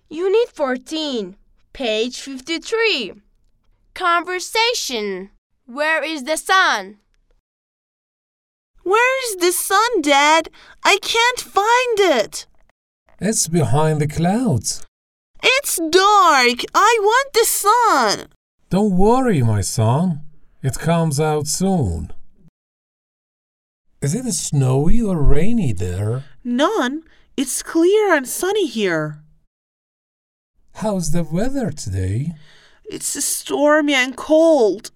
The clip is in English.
Unit 14, page 53. Conversation. Where is the sun? Where's the sun, Dad? I can't find it. It's behind the clouds. It's dark. I want the sun. Don't worry, my son. It comes out soon. Is it snowy or rainy there? None. It's clear and sunny here. How's the weather today? It's stormy and cold.